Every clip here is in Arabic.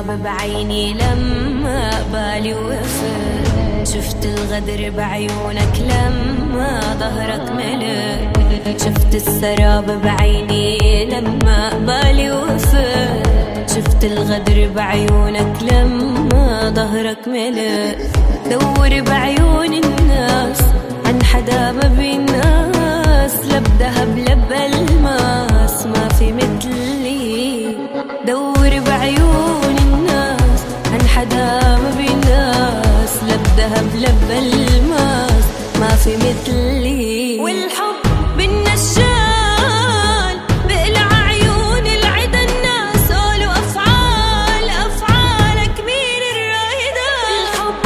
السراب بعيني لما بالي وقفت، شفت الغدر بعيونك لما ظهرك ملك. شفت السراب بعيني لما بالي وقفت، شفت الغدر بعيونك لما ظهرك ملك. دور بعيون الناس عن حدا ما بيناس، لا بذهب لا بألماس ما في مثلي. دور بعيون الناس عن حدا ما بيناس، لا بذهب لا بألماس ما في مثلي. والحب بالنشال بقلع عيون العدا الناس، قول وأفعال أفعالك مين الرايدة. الحب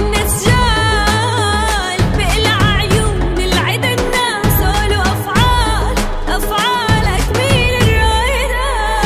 بالنشال بقلع عيون العدا الناس، قول وأفعال أفعالك مين الرايدة.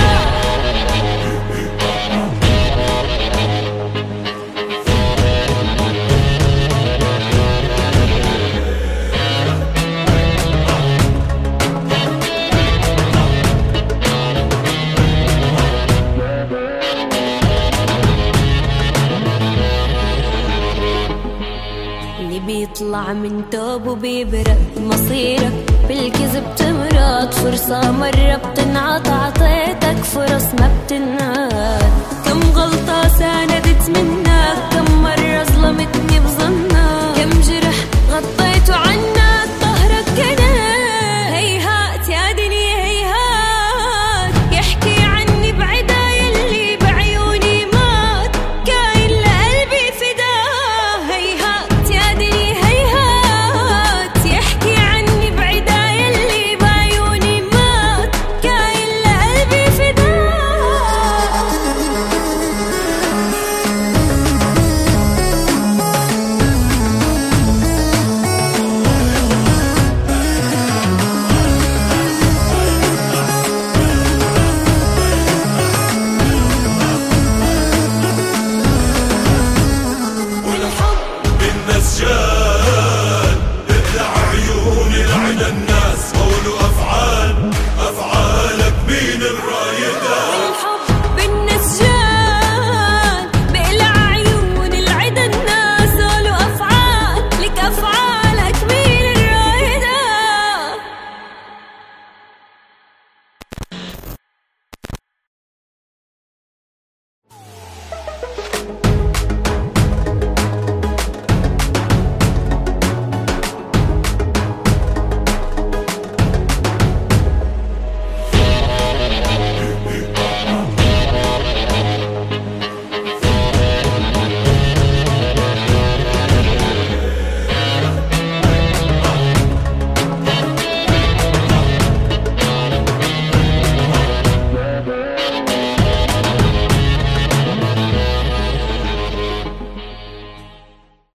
اللي بيطلع من توب وبيبرق مصيرك، بالكذب تمرض. فرصة مرة بتنعط، عطيتك فرص ما بتنعاد. كم غلطة ساندت من